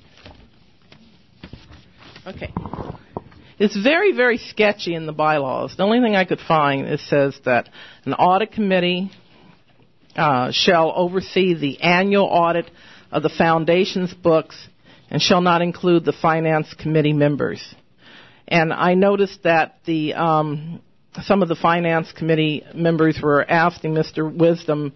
Okay. It's very, very sketchy in the bylaws. The only thing I could find, it says that an audit committee shall oversee the annual audit of the foundation's books and shall not include the finance committee members. And I noticed that some of the finance committee members were asking Mr. Wisdom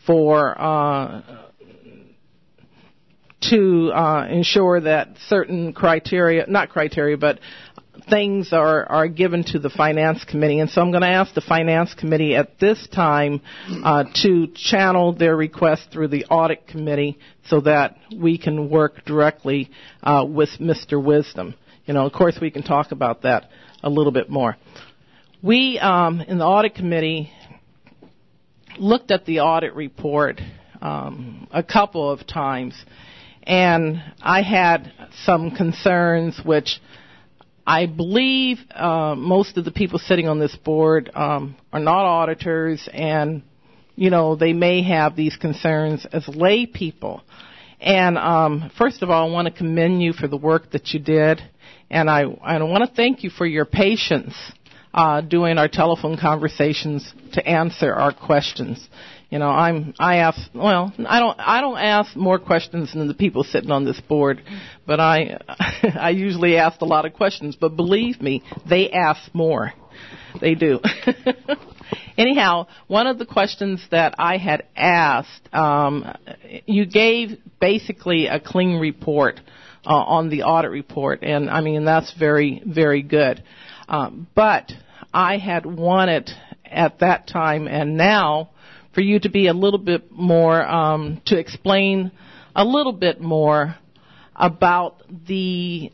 to ensure that certain but things are given to the finance committee. And so I'm going to ask the finance committee at this time to channel their request through the audit committee so that we can work directly with Mr. Wisdom. Of course, we can talk about that a little bit more. We, in the audit committee, looked at the audit report a couple of times, and I had some concerns which I believe most of the people sitting on this board are not auditors, and, they may have these concerns as lay people. And first of all, I want to commend you for the work that you did, and I want to thank you for your patience doing our telephone conversations to answer our questions. I don't ask more questions than the people sitting on this board, but I usually ask a lot of questions. But believe me, they ask more. They do. Anyhow, one of the questions that I had asked, you gave basically a clean report on the audit report, and that's very, very good. But I had wanted at that time and now for you to be a little bit more, to explain a little bit more about the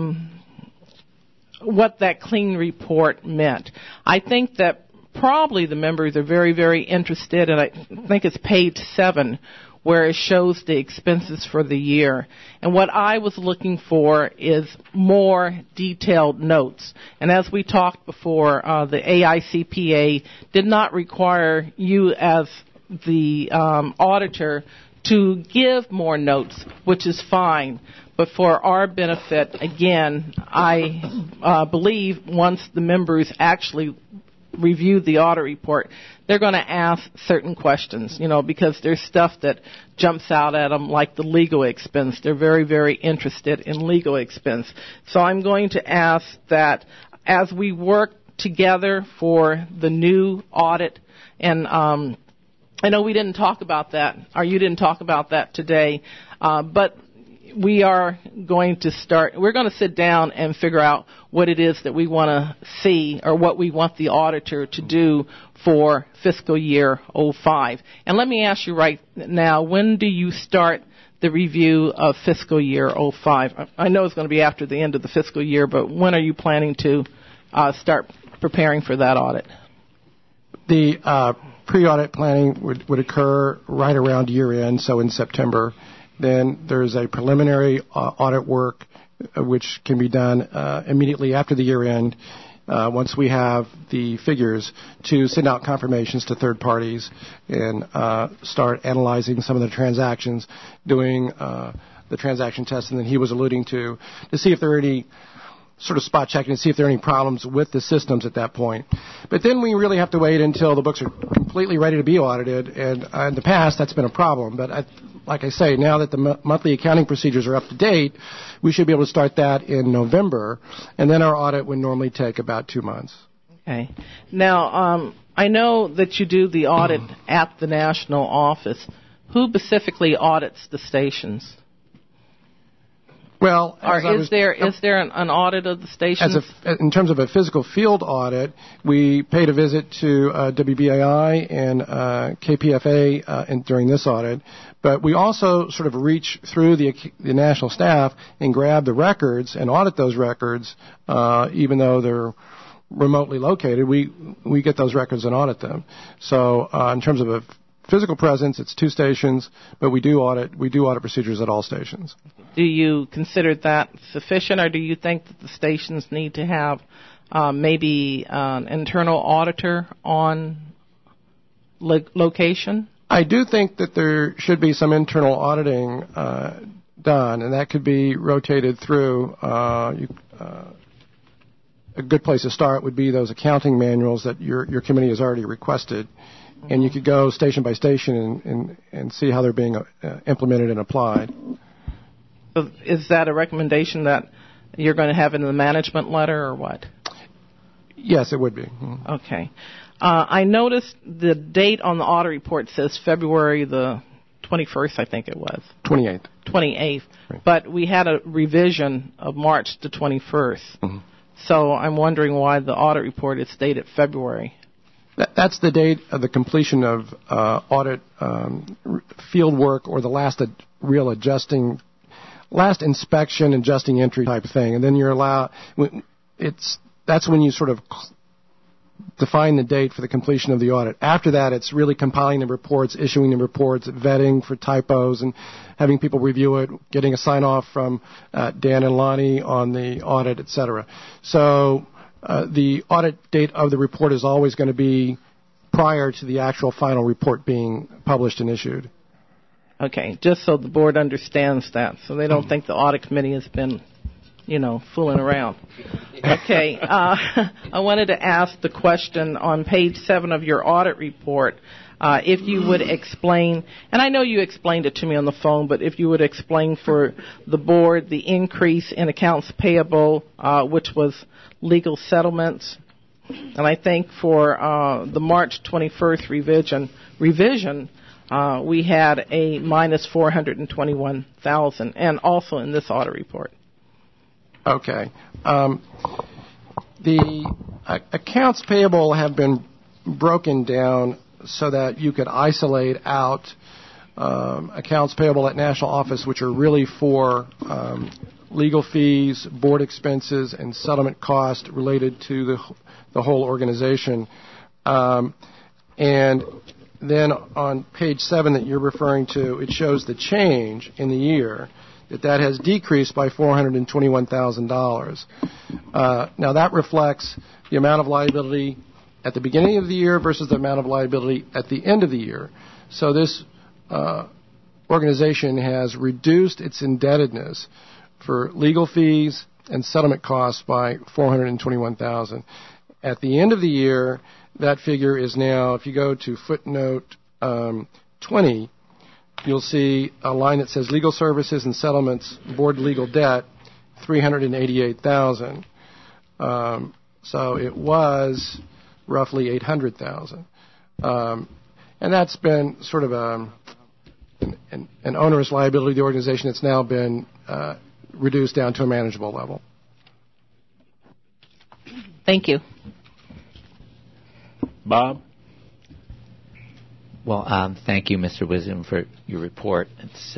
what that clean report meant. I think that probably the members are very, very interested, and I think it's page 7, where it shows the expenses for the year. And what I was looking for is more detailed notes. And as we talked before, the AICPA did not require you as the auditor to give more notes, which is fine. But for our benefit, again, I believe once the members actually review the audit report, they're going to ask certain questions, because there's stuff that jumps out at them, like the legal expense. They're very, very interested in legal expense. So I'm going to ask that as we work together for the new audit, and I know we didn't talk about that, or you didn't talk about that today, but we are going to we're going to sit down and figure out what it is that we want to see, or what we want the auditor to do for fiscal year 05. And let me ask you right now, when do you start the review of fiscal year 05? I know it's going to be after the end of the fiscal year, but when are you planning to start preparing for that audit? The pre-audit planning would occur right around year end, so in September. Then there's a preliminary audit work which can be done immediately after the year end, once we have the figures, to send out confirmations to third parties and start analyzing some of the transactions, doing the transaction testing that he was alluding to see if there are any sort of spot checking to see if there are any problems with the systems at that point. But then we really have to wait until the books are completely ready to be audited, and in the past that's been a problem. But like I say, now that the monthly accounting procedures are up to date, we should be able to start that in November, and then our audit would normally take about 2 months. Okay. Now, I know that you do the audit at the national office. Who specifically audits the stations? Well, or is there an audit of the stations? In terms of a physical field audit, we paid a visit to WBAI and KPFA during this audit, but we also sort of reach through the national staff and grab the records and audit those records, even though they're remotely located. We get those records and audit them. So in terms of a physical presence, it's 2 stations, but we do audit procedures at all stations. Do you consider that sufficient, or do you think that the stations need to have maybe an internal auditor on location? I do think that there should be some internal auditing done, and that could be rotated through. A good place to start would be those accounting manuals that your committee has already requested. And you could go station by station and see how they're being implemented and applied. So is that a recommendation that you're going to have in the management letter, or what? Yes, it would be. Mm-hmm. Okay. I noticed the date on the audit report says February the 21st, I think it was. 28th. 28th. Right. But we had a revision of March the 21st. Mm-hmm. So I'm wondering why the audit report is dated February. That's the date of the completion of audit field work, or the last inspection, adjusting entry type of thing. And then you're allowed, that's when you sort of define the date for the completion of the audit. After that, it's really compiling the reports, issuing the reports, vetting for typos, and having people review it, getting a sign-off from Dan and Lonnie on the audit, et cetera. So the audit date of the report is always going to be prior to the actual final report being published and issued. Okay, just so the board understands that, so they don't think the audit committee has been, fooling around. Okay, I wanted to ask the question on page 7 of your audit report, if you would explain, and I know you explained it to me on the phone, but if you would explain for the board the increase in accounts payable, which was legal settlements, and I think for the March 21st revision, we had a minus $421,000, and also in this audit report. Okay. The accounts payable have been broken down so that you could isolate out accounts payable at national office, which are really for legal fees, board expenses, and settlement costs related to the whole organization. And then on page 7 that you're referring to, it shows the change in the year, that has decreased by $421,000. Now that reflects the amount of liability at the beginning of the year versus the amount of liability at the end of the year. So this organization has reduced its indebtedness for legal fees and settlement costs by $421,000. At the end of the year, that figure is now, if you go to footnote 20, you'll see a line that says legal services and settlements, board legal debt, $388,000. So it was roughly $800,000. And that's been sort of an onerous liability of the organization. It's now been reduced down to a manageable level. Thank you. Bob? Well, thank you, Mr. Wisdom, for your report. It's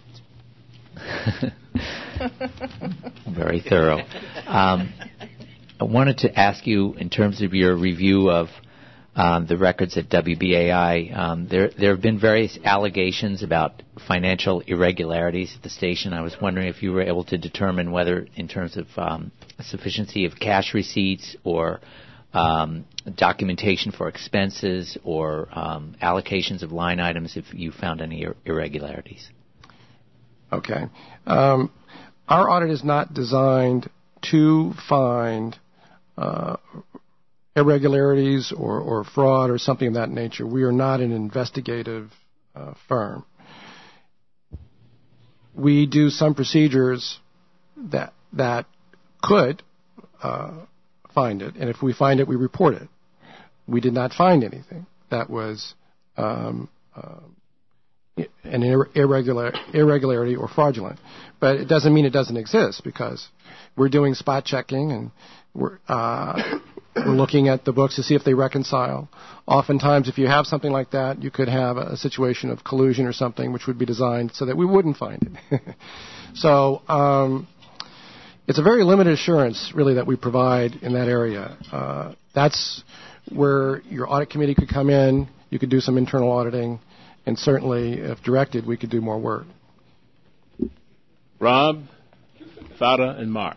very thorough. I wanted to ask you, in terms of your review of the records at WBAI, there have been various allegations about financial irregularities at the station. I was wondering if you were able to determine whether, in terms of sufficiency of cash receipts or documentation for expenses or allocations of line items, if you found any irregularities. Okay. Our audit is not designed to find irregularities or fraud or something of that nature. We are not an investigative firm. We do some procedures that could find it, and if we find it, we report it. We did not find anything that was an irregularity or fraudulent. But it doesn't mean it doesn't exist, because we're doing spot checking and we're looking at the books to see if they reconcile. Oftentimes, if you have something like that, you could have a situation of collusion or something, which would be designed so that we wouldn't find it. So it's a very limited assurance, really, that we provide in that area. That's where your audit committee could come in. You could do some internal auditing, and certainly, if directed, we could do more work. Rob, Fada, and Mark.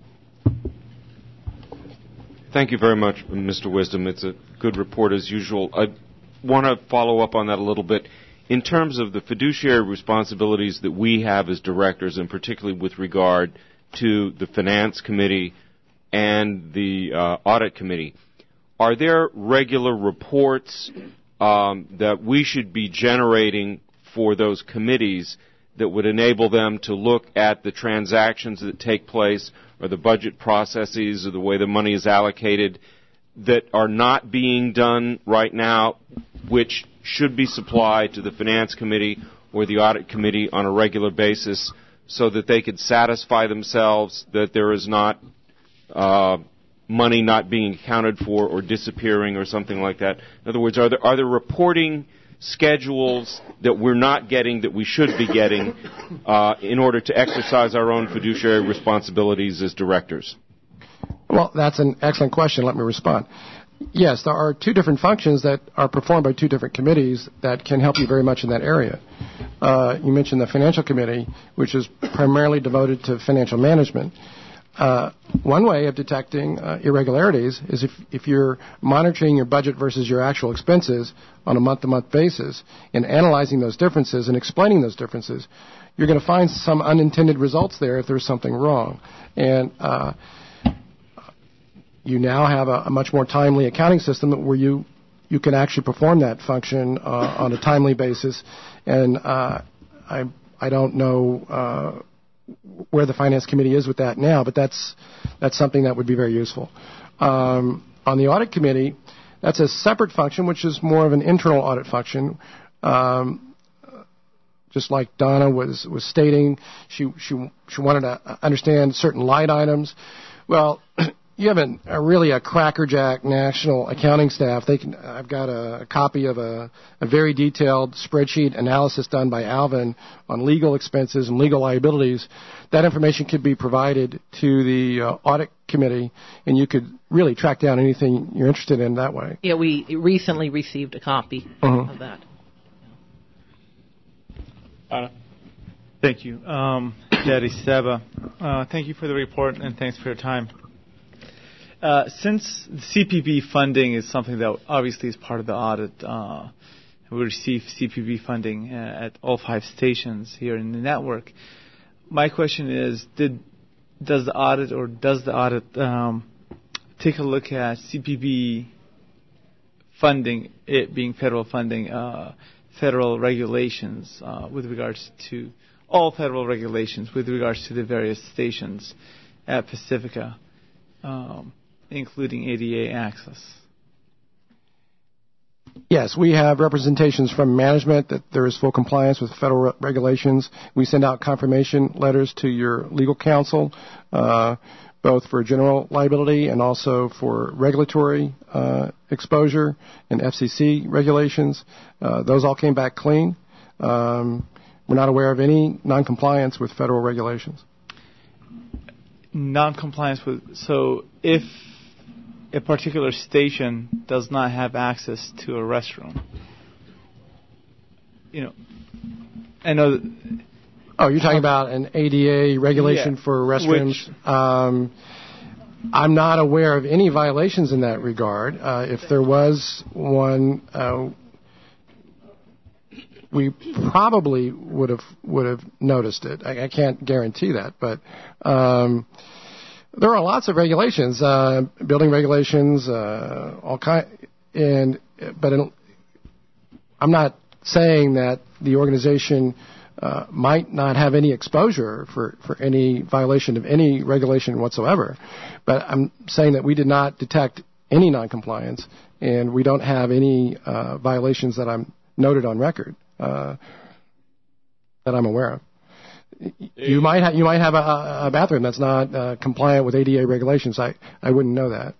Thank you very much, Mr. Wisdom. It's a good report as usual. I want to follow up on that a little bit. In terms of the fiduciary responsibilities that we have as directors, and particularly with regard to the Finance Committee and the Audit Committee, are there regular reports that we should be generating for those committees that would enable them to look at the transactions that take place, or the budget processes, or the way the money is allocated, that are not being done right now, which should be supplied to the Finance Committee or the Audit Committee on a regular basis, so that they could satisfy themselves that there is not money not being accounted for or disappearing or something like that? In other words, are there reporting schedules that we're not getting that we should be getting in order to exercise our own fiduciary responsibilities as directors? Well, that's an excellent question. Let me respond. Yes, there are two different functions that are performed by two different committees that can help you very much in that area. You mentioned the Financial Committee, which is primarily devoted to financial management. One way of detecting irregularities is if you're monitoring your budget versus your actual expenses on a month-to-month basis and analyzing those differences and explaining those differences, you're going to find some unintended results there if there's something wrong. And you now have a much more timely accounting system where you can actually perform that function on a timely basis. And I don't know where the Finance Committee is with that now, but that's something that would be very useful. On the Audit Committee, that's a separate function, which is more of an internal audit function. Just like Donna was stating, she wanted to understand certain line items. Well, you have really a crackerjack national accounting staff. I've got a copy of a very detailed spreadsheet analysis done by Alvin on legal expenses and legal liabilities. That information could be provided to the Audit Committee, and you could really track down anything you're interested in that way. Yeah, we recently received a copy of that. Thank you. Daddy Seba, thank you for the report, and thanks for your time. Since the CPB funding is something that obviously is part of the audit, we receive CPB funding at all 5 stations here in the network. My question is, does the audit take a look at CPB funding, it being federal funding, federal regulations with regards to all federal regulations with regards to the various stations at Pacifica? Including ADA access? Yes, we have representations from management that there is full compliance with federal regulations. We send out confirmation letters to your legal counsel, both for general liability and also for regulatory exposure and FCC regulations. Those all came back clean. We're not aware of any noncompliance with federal regulations. Non-compliance with, so if a particular station does not have access to a restroom, I know that. Oh, you're talking about an ADA regulation for restrooms. I'm not aware of any violations in that regard. If there was one, we probably would have noticed it. I can't guarantee that, but there are lots of regulations, building regulations, all kind. I'm not saying that the organization might not have any exposure for any violation of any regulation whatsoever, but I'm saying that we did not detect any noncompliance, and we don't have any violations that I'm noted on record. I'm aware of. You might have a bathroom that's not compliant with ADA regulations. I wouldn't know that.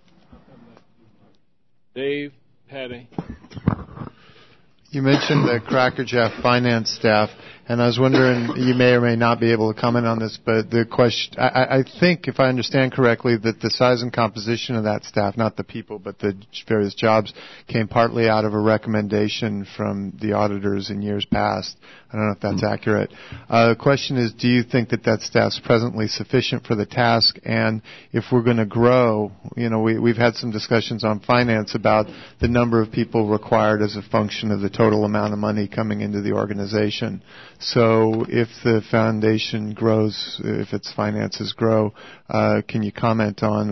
Dave, Patty. You mentioned the Crackerjack finance staff, and I was wondering, you may or may not be able to comment on this, but the question, I think, if I understand correctly, that the size and composition of that staff, not the people, but the various jobs, came partly out of a recommendation from the auditors in years past. I don't know if that's accurate. The question is, do you think that that staff's presently sufficient for the task? And if we're going to grow, we've had some discussions on finance about the number of people required as a function of the total amount of money coming into the organization. So if the foundation grows, if its finances grow, can you comment on